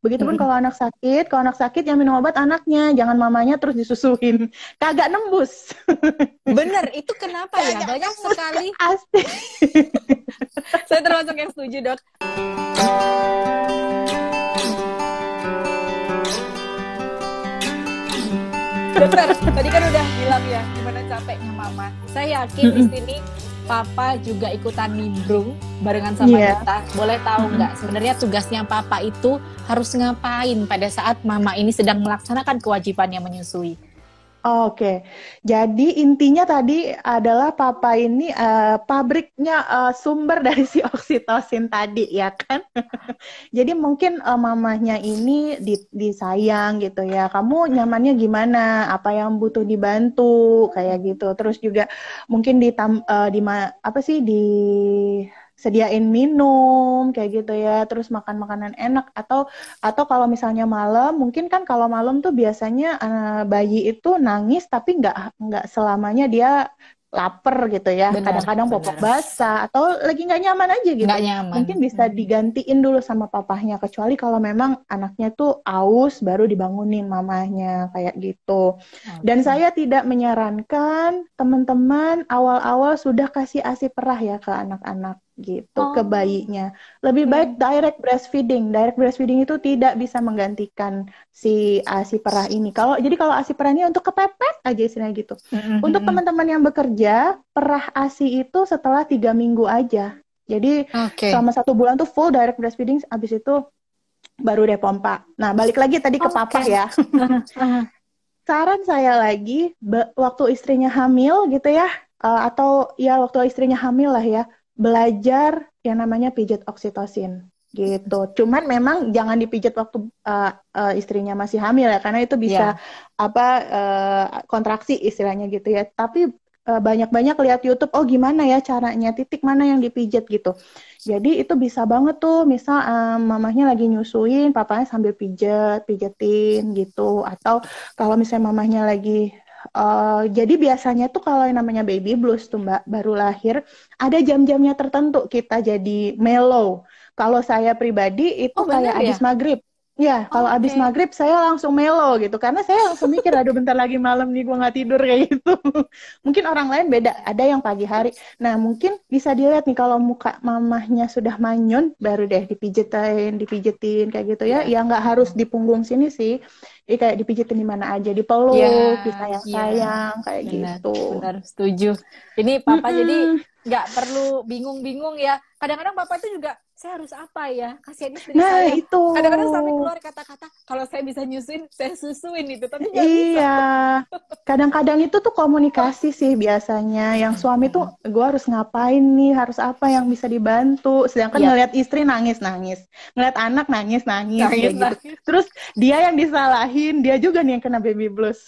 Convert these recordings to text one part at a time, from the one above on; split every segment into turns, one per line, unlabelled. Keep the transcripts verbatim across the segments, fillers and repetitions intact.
Begitupun
Mm-mm.
kalau anak sakit, kalau anak sakit yang minum obat anaknya, jangan mamanya terus disusuin. Kagak nembus.
Bener, itu kenapa ya?
Kagak
Banyak
nembus ke
sekali.
A S I.
Saya termasuk yang setuju, Dok. Dokter, tadi kan udah bilang ya gimana capeknya mama. Saya yakin di sini papa juga ikutan nimbrung barengan sama
Iya.
kita. Boleh tahu nggak sebenarnya tugasnya papa itu harus ngapain pada saat mama ini sedang melaksanakan kewajibannya menyusui?
Oke, jadi intinya tadi adalah papa ini eh, pabriknya eh, sumber dari si oksitosin tadi ya kan. Jadi mungkin eh, mamahnya ini di- disayang gitu ya. Kamu nyamannya gimana? Apa yang butuh dibantu kayak gitu. Terus juga mungkin di di ma- apa sih disediain minum kayak gitu ya. Terus makan makanan enak atau atau kalau misalnya malam, mungkin kan kalau malam tuh biasanya eh, bayi itu nangis tapi nggak nggak selamanya dia lapar gitu ya.
Benar,
Kadang-kadang popok
benar.
basah atau lagi nggak nyaman aja
Nggak
gitu.
nyaman.
Mungkin bisa digantiin dulu sama papahnya. Kecuali kalau memang anaknya tuh aus, baru dibangunin mamahnya kayak gitu. Dan
Oke.
saya tidak menyarankan teman-teman awal-awal sudah kasih ASI perah ya ke anak-anak gitu, ke
Oh,
bayinya. Lebih baik
oke.
direct breastfeeding. Direct breastfeeding itu tidak bisa menggantikan si ASI perah ini. Kalau jadi kalau ASI perah ini untuk kepepet aja istilahnya gitu. Untuk
Mm-mm.
teman-teman yang bekerja, perah ASI itu setelah tiga minggu aja. Jadi
Oke.
selama satu bulan tuh full direct breastfeeding, abis itu baru deh pompa. Nah balik lagi tadi ke papa
Oke.
ya. Saran saya lagi, be- waktu istrinya hamil gitu ya, eh, atau ya waktu istrinya hamil lah ya, belajar yang namanya pijat oksitosin gitu. Cuman memang jangan dipijat waktu eh, eh, istrinya masih hamil ya, karena itu bisa
Ya.
apa eh, kontraksi istilahnya gitu ya. Tapi eh, banyak-banyak lihat YouTube, oh gimana ya caranya, titik mana yang dipijat gitu. Jadi itu bisa banget tuh, misal eh, mamahnya lagi nyusuin, papanya sambil pijet, pijetin gitu, atau kalau misalnya mamahnya lagi uh, jadi biasanya tuh kalau yang namanya baby blues tuh Mbak baru lahir ada jam-jamnya tertentu kita jadi mellow. Kalau saya pribadi itu
Oh, bener
kayak
ya?
abis maghrib. Ya, kalau abis
Oke.
maghrib saya langsung mellow gitu karena saya langsung mikir aduh bentar lagi malam nih gue nggak tidur kayak gitu. Mungkin orang lain beda, ada yang pagi hari. Nah, mungkin bisa dilihat nih kalau muka mamahnya sudah manyun baru deh dipijetin, dipijetin kayak gitu ya.
Ya.
Ya nggak harus
Mm-mm.
di punggung sini sih. Jadi kayak dipijitin di mana aja,
Ya,
dipeluk,
ya.
disayang-sayang kayak
Benar,
gitu.
benar, setuju. Ini papa jadi
Mm-mm.
nggak perlu bingung-bingung ya. Kadang-kadang papa itu juga, saya harus apa ya? Kasihan istri
Nah,
saya.
itu.
Kadang-kadang sampai keluar kata-kata, kalau saya bisa nyusuin, saya susuin itu. Tapi nggak bisa.
Iya. Kadang-kadang itu tuh komunikasi sih biasanya. Yang
Mm-mm,
suami tuh,
mm-mm.
gue harus ngapain nih, harus apa yang bisa dibantu. Sedangkan
Yap,
ngelihat istri nangis-nangis. Ngelihat anak nangis-nangis kayak gitu.
nangis-nangis.
Terus dia yang disalahin, dia juga nih yang kena baby blues.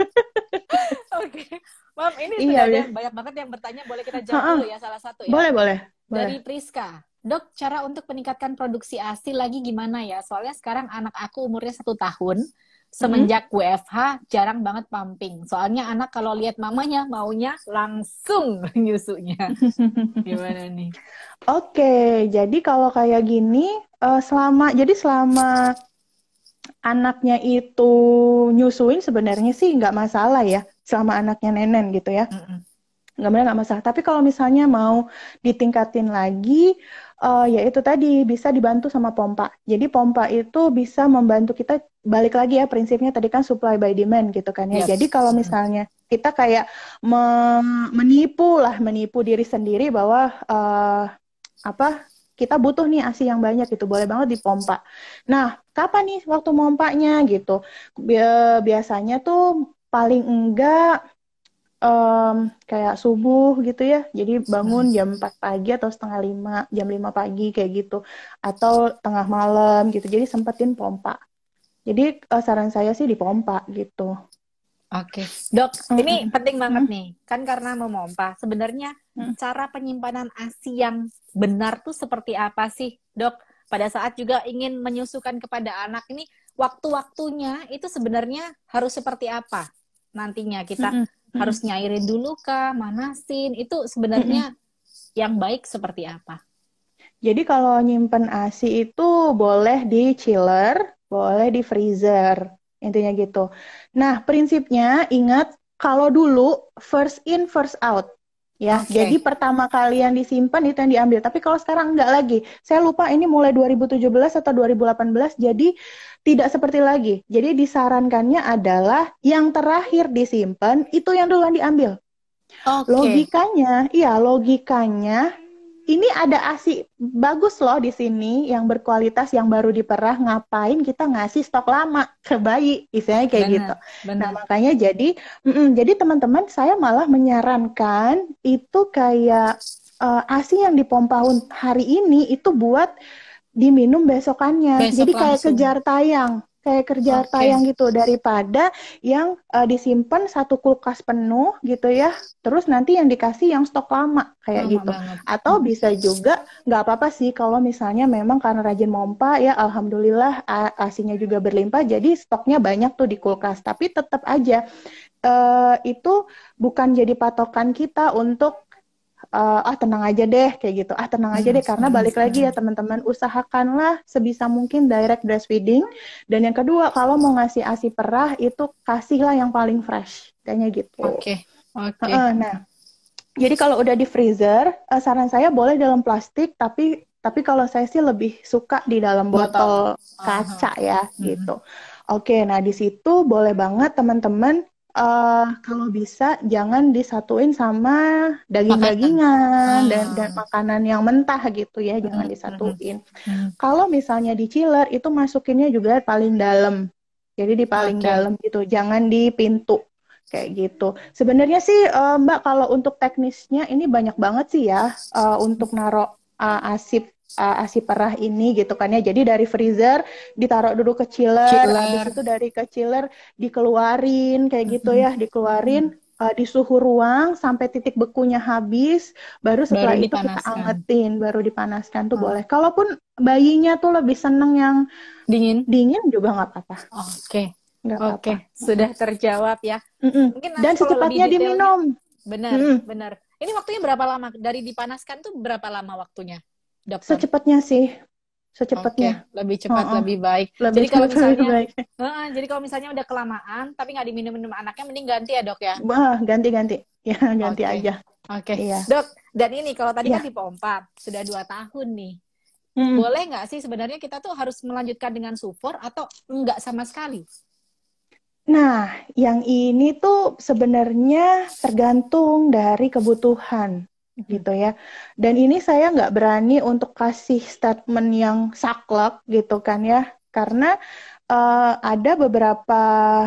Oke. Mam, ini sudah
Iya,
ada
Bis.
banyak banget yang bertanya. Boleh kita jawab
Heeh.
dulu ya, salah satu ya.
Boleh, boleh. Boleh.
Dari Priska, dok, cara untuk meningkatkan produksi ASI lagi gimana ya? Soalnya sekarang anak aku umurnya satu tahun,
Mm-mm.
semenjak W F H jarang banget pumping. Soalnya anak kalau lihat mamanya maunya langsung nyusunya. Gimana nih?
Oke, jadi kalau kayak gini, eh, selama jadi selama anaknya itu nyusuin sebenarnya sih nggak masalah ya, selama anaknya nenen gitu ya,
Mm-mm.
nggak benar nggak masalah. Tapi kalau misalnya mau ditingkatin lagi, eh, ya itu tadi bisa dibantu sama pompa. Jadi pompa itu bisa membantu kita balik lagi ya prinsipnya tadi kan supply by demand gitu kan ya.
Yap.
Jadi kalau
Mm-mm.
misalnya kita kayak me- menipu lah, menipu diri sendiri bahwa eh, apa kita butuh nih ASI yang banyak gitu, boleh banget dipompa. Nah, kapan nih waktu mompanya gitu? Bi- Biasanya tuh paling enggak em, kayak subuh gitu ya. Jadi bangun
Mm-mm.
jam empat pagi atau setengah lima, jam lima pagi kayak gitu. Atau tengah malam gitu. Jadi sempetin pompa. Jadi eh, saran saya sih dipompa gitu.
Oke, dok, ini
Mm-mm.
penting banget
Mm-mm.
nih. Kan karena memompa, sebenarnya
Mm-mm.
cara penyimpanan ASI yang benar tuh seperti apa sih, dok? Pada saat juga ingin menyusukan kepada anak ini, waktu-waktunya itu sebenarnya harus seperti apa? Nantinya kita
Mm-mm. Mm-mm.
harus nyairin dulu kah, manasin, itu
Mm-mm.
sebenarnya yang baik seperti apa?
Jadi kalau nyimpen ASI itu boleh di chiller, boleh di freezer. Intinya gitu. Nah, prinsipnya ingat kalau dulu first in first out. Ya,
Oke.
jadi pertama kali yang disimpan itu yang diambil. Tapi kalau sekarang enggak lagi. Saya lupa ini mulai dua ribu tujuh belas atau dua ribu delapan belas, jadi tidak seperti lagi. Jadi disarankannya adalah yang terakhir disimpan itu yang duluan diambil.
Oke.
Logikanya, iya logikanya ini ada ASI bagus loh di sini yang berkualitas yang baru diperah, ngapain kita ngasih stok lama ke bayi, istilahnya kayak
Benar,
gitu.
benar.
Nah makanya jadi, mm-mm, jadi teman-teman saya malah menyarankan itu kayak uh, ASI yang dipompa hari ini itu buat diminum besokannya.
Besok
Jadi kayak
langsung.
kejar tayang, kayak kejar
Oke.
tayang gitu daripada yang uh, disimpan satu kulkas penuh gitu ya. Terus nanti yang dikasih yang stok lama kayak
Lama
gitu.
banget.
Atau bisa juga nggak apa-apa sih kalau misalnya memang karena rajin mompa ya alhamdulillah A- ASINya juga berlimpah jadi stoknya banyak tuh di kulkas. Tapi tetap aja uh, itu bukan jadi patokan kita untuk uh, ah tenang aja deh kayak gitu. Ah tenang aja deh karena balik lagi ya teman-teman usahakanlah sebisa mungkin direct breastfeeding. Dan yang kedua kalau mau ngasih ASI perah itu kasihlah yang paling fresh kayaknya gitu.
Oke. Oke.
Uh, nah, jadi kalau udah di freezer, uh, saran saya boleh dalam plastik tapi tapi kalau saya sih lebih suka di dalam botol,
Botol.
kaca
Aha.
ya
Mhm.
gitu. Oke, nah di situ boleh banget teman-teman uh, kalau bisa jangan disatuin sama
Makanan.
daging-dagingan dan
Ah.
dan makanan yang mentah gitu ya, jangan
Mhm,
disatuin.
mhm.
Kalau misalnya di chiller itu masukinnya juga paling dalam. Jadi di paling
Oke.
dalam gitu, jangan di pintu kayak gitu. Sebenarnya sih uh, Mbak kalau untuk teknisnya ini banyak banget sih ya uh, untuk naruh uh, asip uh, ASI perah ini gitu kan ya. Jadi dari freezer ditaruh dulu ke chiller, habis
Chiller.
itu dari ke chiller dikeluarin kayak gitu
Mhm.
ya, dikeluarin uh, di suhu ruang sampai titik bekunya habis, baru setelah
Baru
itu kita
dipanaskan.
angetin, baru dipanaskan tuh
Oh.
boleh. Kalaupun bayinya tuh lebih seneng yang
Dingin.
dingin juga nggak apa-apa.
Oke.
Nggak
Oke,
apa-apa.
sudah terjawab ya.
Mm-mm.
Mungkin nanti
Dan
kalau lebih
secepatnya
detailnya,
diminum.
benar,
Mm-mm.
benar. Ini waktunya berapa lama? Dari dipanaskan tuh berapa lama waktunya, dokter?
Secepatnya sih,
Oke,
secepatnya.
lebih cepat,
Uh-uh.
lebih baik.
Lebih
Jadi kalau
cepat lebih
misalnya,
baik.
Heeh, jadi kalau misalnya udah kelamaan, tapi nggak diminum-minum anaknya, mending ganti ya dok ya.
Wah, ganti-ganti. Ya, ganti
Oke,
aja.
oke.
Iya.
Dok, dan ini kalau tadi kan
Iya.
dipompa, sudah dua tahun nih.
Mm.
Boleh nggak sih sebenarnya kita tuh harus melanjutkan dengan sufor atau enggak sama sekali?
Nah, yang ini tuh sebenarnya tergantung dari kebutuhan gitu ya. Dan ini saya nggak berani untuk kasih statement yang saklek gitu kan ya, karena uh, ada beberapa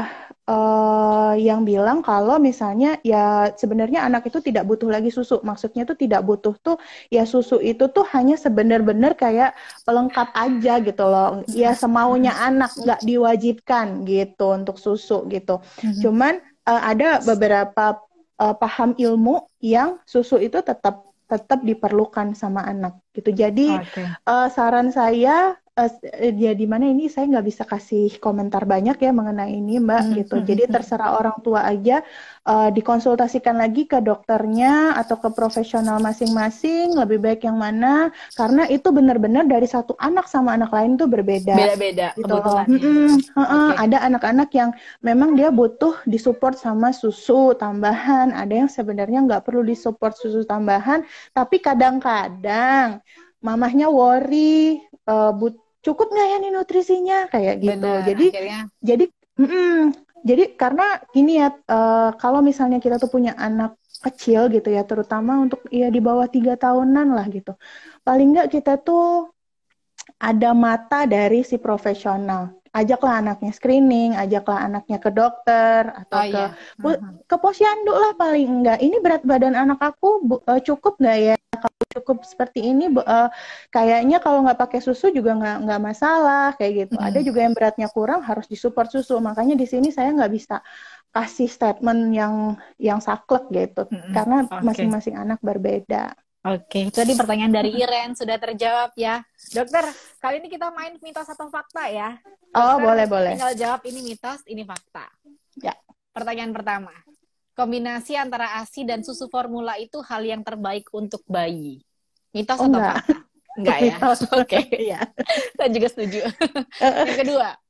uh, yang bilang kalau misalnya ya sebenarnya anak itu tidak butuh lagi susu. Maksudnya tuh tidak butuh tuh ya susu itu tuh hanya sebenar-benar kayak pelengkap aja gitu loh. Ya semaunya anak, nggak diwajibkan gitu untuk susu gitu. Cuman uh, ada beberapa uh, paham ilmu yang susu itu tetap tetap diperlukan sama anak gitu. Jadi
okay.
uh, saran saya uh, ya di mana ini saya nggak bisa kasih komentar banyak ya mengenai ini Mbak
hmm.
gitu. Jadi terserah orang tua aja uh, dikonsultasikan lagi ke dokternya atau ke profesional masing-masing lebih baik yang mana karena itu benar-benar dari satu anak sama anak lain tuh berbeda.
Beda-beda
gitu
kebutuhannya.
Hmm,
Okay.
Ada anak-anak yang memang dia butuh disupport sama susu tambahan, ada yang sebenarnya nggak perlu disupport susu tambahan, tapi kadang-kadang mamahnya worry, uh, but cukup nggak ya nih nutrisinya kayak gitu.
Bener,
jadi
akhirnya...
jadi mm, jadi karena gini ya, uh, kalau misalnya kita tuh punya anak kecil gitu ya, terutama untuk ya di bawah tiga tahunan lah gitu, paling nggak kita tuh ada mata dari si profesional. Ajaklah anaknya screening, ajaklah anaknya ke dokter atau
oh,
ke
iya. uh-huh.
ke posyandu lah paling enggak. Ini berat badan anak aku bu, uh, cukup nggak ya? Kalau cukup seperti ini, bu, uh, kayaknya kalau nggak pakai susu juga nggak nggak masalah kayak gitu. Mm. Ada juga yang beratnya kurang harus disupport susu. Makanya di sini saya nggak bisa kasih statement yang yang saklek gitu, mm-hmm. karena okay. masing-masing anak berbeda.
Oke, okay. Tadi pertanyaan dari Iren sudah terjawab ya. Dokter, kali ini kita main mitos atau fakta ya. Dokter,
oh, boleh, boleh.
Tinggal jawab ini mitos, ini fakta.
Ya.
Pertanyaan pertama. Kombinasi antara ASI dan susu formula itu hal yang terbaik untuk bayi. Mitos
oh,
atau
enggak.
fakta? Enggak ya? Oke.
Iya.
Saya juga setuju. Yang kedua,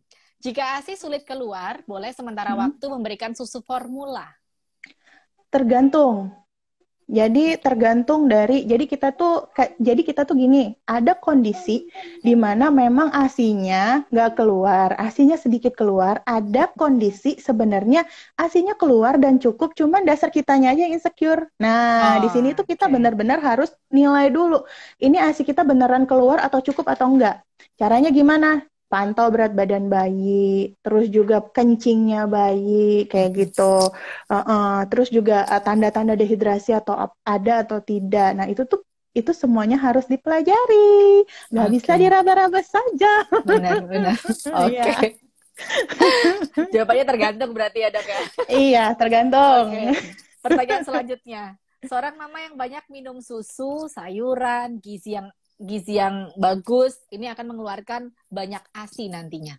Jika A S I sulit keluar, boleh sementara
Hmm.
waktu memberikan susu formula.
Tergantung. Jadi tergantung dari, jadi kita tuh, ka- jadi kita tuh gini, ada kondisi di mana memang A S I-nya nggak keluar, A S I-nya sedikit keluar, ada kondisi sebenarnya A S I-nya keluar dan cukup, cuman dasar kitanya aja yang insecure. Nah, di sini tuh kita
Oke.
benar-benar harus nilai dulu, ini A S I kita beneran keluar atau cukup atau enggak. Caranya gimana? Pantau berat badan bayi, terus juga kencingnya bayi, kayak gitu. Uh-uh. Terus juga uh, tanda-tanda dehidrasi atau ap- ada atau tidak. Nah, itu tuh itu semuanya harus dipelajari. Nggak bisa
Oke.
diraba-raba saja.
Benar-benar.
Iya,
Oke. Jawabannya tergantung berarti ya dok ya.
iya, tergantung.
Oke. Pertanyaan selanjutnya. Seorang mama yang banyak minum susu, sayuran, gizi yang gizi yang bagus, ini akan mengeluarkan banyak A S I nantinya.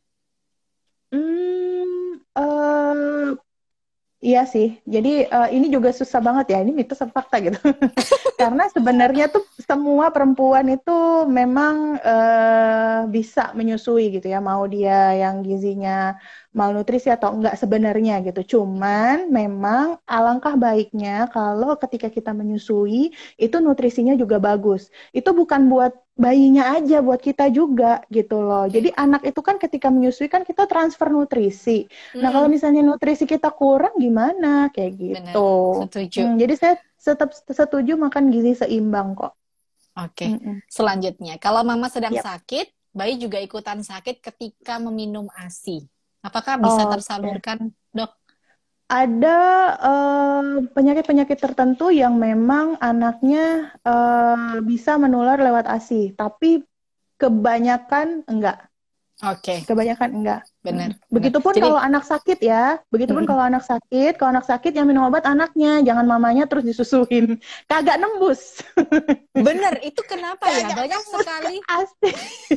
Hmm, eh, iya sih. Jadi eh, ini juga susah banget ya. Ini mitos atau fakta gitu. Karena sebenarnya tuh semua perempuan itu memang eh, bisa menyusui gitu ya. Mau dia yang gizinya malnutrisi atau enggak sebenarnya gitu. Cuman memang alangkah baiknya kalau ketika kita menyusui itu nutrisinya juga bagus. Itu bukan buat bayinya aja, buat kita juga gitu loh.
Oke.
Jadi anak itu kan ketika menyusui kan kita transfer nutrisi. Nah, kalau
Mm-mm.
misalnya nutrisi kita kurang gimana? Kayak
Benar,
gitu.
setuju.
Hmm, jadi saya tetap setuju makan gizi seimbang kok.
Oke.
Mm-mm.
Selanjutnya, kalau mama sedang
Yap.
sakit, bayi juga ikutan sakit ketika meminum A S I. Apakah bisa
Oke.
tersalurkan, dok?
Ada eh, penyakit-penyakit tertentu yang memang anaknya eh, bisa menular lewat A S I, tapi kebanyakan enggak.
Oke,
Kebanyakan enggak.
benar,
Mm.
benar.
Begitupun
Jadi,
kalau anak sakit ya, begitupun
mm-mm.
kalau anak sakit, kalau anak sakit yang minum obat anaknya, jangan mamanya terus disusuin. Kagak nembus.
Benar, itu kenapa ya?
Kagak
Banyak
nembus ke
sekali,
A S I.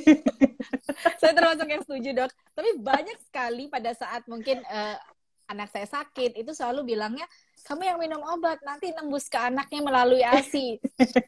saya termasuk yang setuju, dok. Tapi banyak sekali pada saat mungkin eh, anak saya sakit, itu selalu bilangnya, kamu yang minum obat, nanti nembus ke anaknya melalui A S I.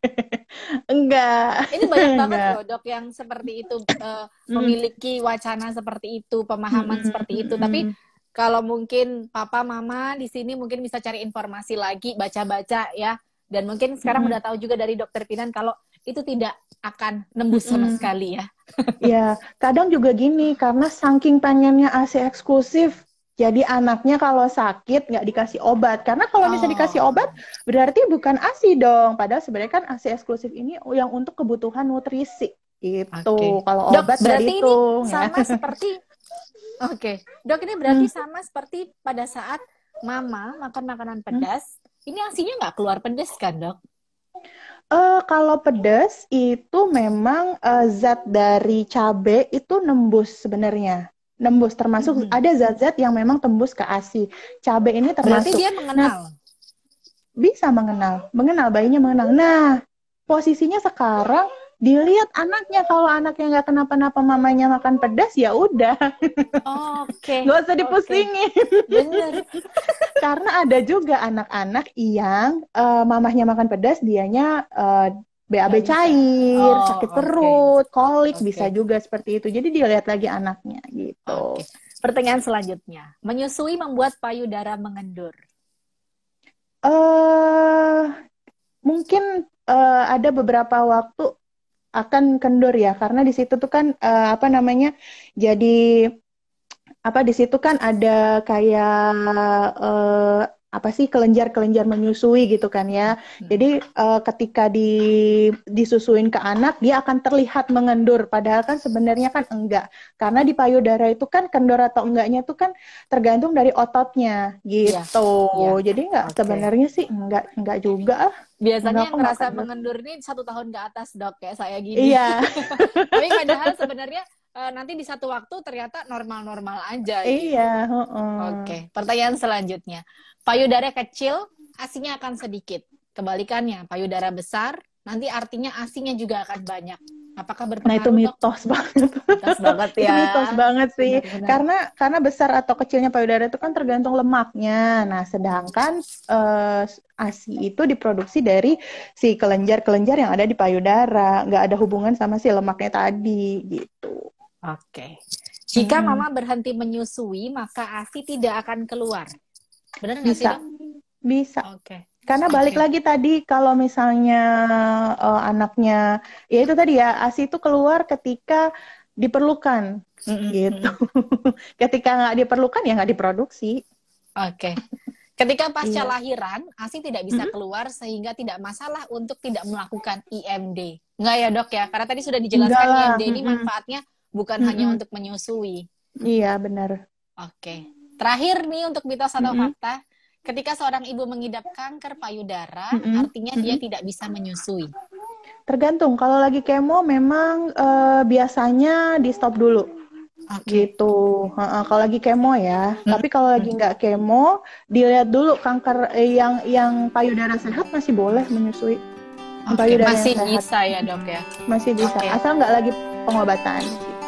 Enggak.
Ini banyak banget
Enggak.
loh, dok, yang seperti itu, eh,
Mm,
memiliki wacana seperti itu,
mm,
pemahaman
mm,
seperti
mm,
itu. Tapi
mm.
kalau mungkin papa, mama di sini mungkin bisa cari informasi lagi, baca-baca ya. Dan mungkin sekarang
Mm,
udah tahu juga dari dokter Pinan kalau itu tidak akan nembus sama
mm.
sekali ya.
Ya, kadang juga gini, karena saking pengennya A S I eksklusif, jadi anaknya kalau sakit nggak dikasih obat. Karena kalau misalnya dikasih
Oh,
obat, berarti bukan A S I dong. Padahal sebenarnya kan A S I eksklusif ini yang untuk kebutuhan nutrisi. Gitu.
oke.
Kalau
Dok,
obat nggak
berarti ini
dihitung ya.
sama seperti, oke. Dok, ini berarti
Hmm.
sama seperti pada saat mama makan makanan
Hmm.
pedas, ini asinya nggak keluar pedas kan, dok?
Eh, kalau pedas itu memang eh, zat dari cabai itu nembus sebenarnya. Nembus termasuk
Mhm.
ada zat-zat yang memang tembus ke A S I. Cabai ini
Berarti
termasuk.
dia
Nah,
mengenal.
bisa mengenal, mengenal bayinya mengenal. Nah, posisinya sekarang dilihat anaknya, kalau anaknya nggak kenapa-napa mamanya makan pedas ya udah
Oke,
nggak usah
oke.
dipusingin.
Bener.
Karena ada juga anak-anak yang eh, mamahnya makan pedas, dianya eh, B A B
Nggak bisa.
cair, sakit
Oh, oke.
perut, kolik,
Oke.
bisa juga seperti itu. Jadi dilihat lagi anaknya gitu.
Oke. Pertanyaan selanjutnya. Menyusui membuat payudara mengendur.
eh Mungkin eh, ada beberapa waktu akan kendor ya, karena di situ tuh kan eh, apa namanya, jadi apa di situ kan ada kayak eh, apa sih, kelenjar-kelenjar menyusui gitu kan ya.
Hmm.
Jadi eh, ketika di disusuin ke anak dia akan terlihat mengendur, padahal kan sebenarnya kan enggak. Karena di payudara itu kan kendor atau enggaknya itu kan tergantung dari ototnya
Iya,
gitu.
iya.
Jadi enggak,
Oke.
sebenarnya sih enggak enggak juga ah. Enggak
Biasanya
kok,
yang
enggak
ngerasa
kendor.
mengendur ini satu tahun ke atas, dok, kayak saya gini.
Iya,
Tapi padahal sebenarnya eh, nanti di satu waktu ternyata normal-normal aja
iya,
gitu.
heeh.
Oke, pertanyaan selanjutnya. Payudara kecil, asinya akan sedikit. Kebalikannya, payudara besar, nanti artinya asinya juga akan banyak. Apakah
Nah, itu
berpengaruh, dok?
mitos banget.
Mitos banget
Itu
ya.
mitos banget sih.
Benar-benar.
Karena karena besar atau kecilnya payudara itu kan tergantung lemaknya. Nah, sedangkan eh, ASI itu diproduksi dari si kelenjar-kelenjar yang ada di payudara. Nggak ada hubungan sama si lemaknya tadi, gitu.
Oke. Jika
Mm-mm.
mama berhenti menyusui, maka ASI tidak akan keluar. Benar nggak sih,
Bisa,
Dok?
bisa.
Oke.
Karena balik
Oke.
lagi tadi kalau misalnya eh, anaknya, ya itu tadi ya, ASI itu keluar ketika diperlukan,
Mm-mm,
gitu.
mm-mm.
Ketika nggak diperlukan ya nggak diproduksi.
Oke. Ketika pasca
Iya.
lahiran, ASI tidak bisa
Mm-mm.
keluar sehingga tidak masalah untuk tidak melakukan I M D. Enggak ya, Dok ya? Karena tadi sudah
Enggak
dijelaskan
lah.
I M D ini
Mm-mm.
manfaatnya bukan hanya
Mm-mm.
untuk menyusui.
Iya benar.
Oke. Terakhir nih untuk mitos atau
Mm-mm.
fakta, ketika seorang ibu mengidap kanker payudara,
Mm-mm.
artinya dia
Mm-mm.
tidak bisa menyusui.
Tergantung. Kalau lagi kemo memang eh, biasanya di stop dulu.
Oke.
Gitu. Heeh, kalau lagi kemo ya.
Mm-mm.
Tapi kalau lagi nggak kemo, dilihat dulu kanker eh, yang yang payudara sehat masih boleh menyusui. Yang
Oke,
payudara yang
masih
sehat
bisa ya, Dok ya.
masih bisa.
Oke.
Asal nggak lagi pengobatan.